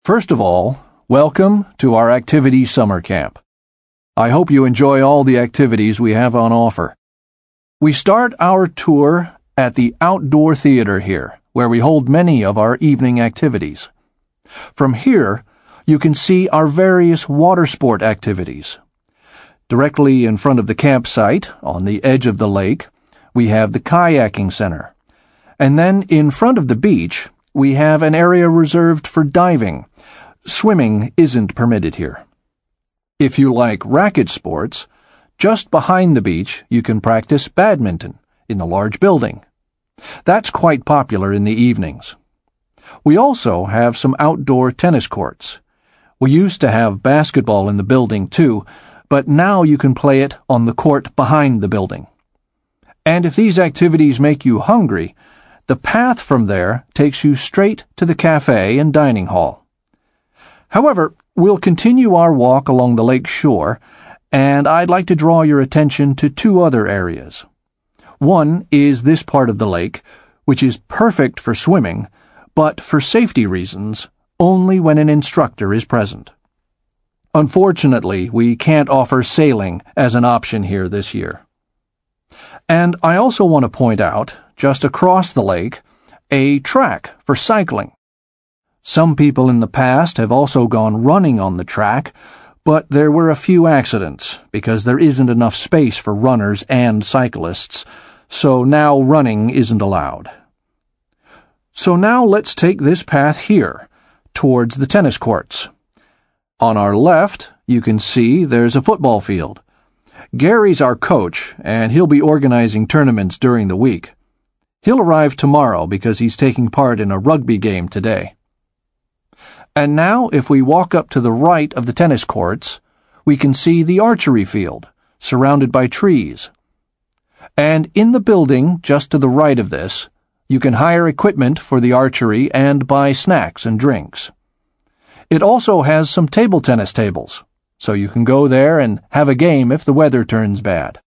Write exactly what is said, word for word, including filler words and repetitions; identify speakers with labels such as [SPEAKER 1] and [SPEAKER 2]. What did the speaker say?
[SPEAKER 1] First of all, welcome to our activity summer camp. I hope you enjoy all the activities we have on offer. We start our tour at the outdoor theater here, where we hold many of our evening activities. From here, you can see our various water sport activities. Directly in front of the campsite, on the edge of the lake, we have the kayaking center. And then in front of the beach, we have an area reserved for diving. Swimming isn't permitted here. If you like racket sports, just behind the beach you can practice badminton in the large building. That's quite popular in the evenings. We also have some outdoor tennis courts. We used to have basketball in the building too, but now you can play it on the court behind the building. And if these activities make you hungry, the path from there takes you straight to the cafe and dining hall. However, we'll continue our walk along the lake shore, and I'd like to draw your attention to two other areas. One is this part of the lake, which is perfect for swimming, but for safety reasons, only when an instructor is present. Unfortunately, we can't offer sailing as an option here this year. And I also want to point out, just across the lake, a track for cycling. Some people in the past have also gone running on the track, but there were a few accidents because there isn't enough space for runners and cyclists, so now running isn't allowed. So now let's take this path here, towards the tennis courts. On our left, you can see there's a football field. Gary's our coach, and he'll be organizing tournaments during the week. He'll arrive tomorrow because he's taking part in a rugby game today. And now, if we walk up to the right of the tennis courts, we can see the archery field, surrounded by trees. And in the building just to the right of this, you can hire equipment for the archery and buy snacks and drinks. It also has some table tennis tables, so you can go there and have a game if the weather turns bad.